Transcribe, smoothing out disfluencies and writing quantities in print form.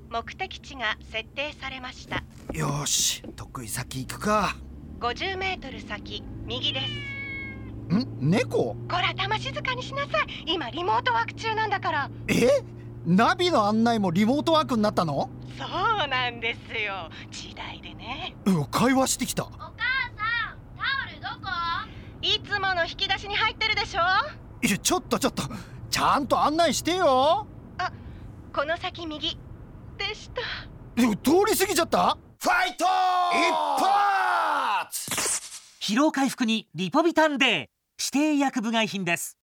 目的地が設定されました。 よし、得意先行くか。 50メートル先、右です。 猫？ こら、玉静かにしなさい。今リモートワーク中なんだから。 ナビの案内もリモートワークになったの？ そうなんですよ。時代でね。 会話してきた。 お母さん、タオルどこ？ いつもの引き出しに入ってるでしょ。 ちょっとちゃんと案内してよ。 この先右でした。 通り過ぎちゃった。 ファイト一発。 疲労回復にリポビタン D 指定薬部外品です。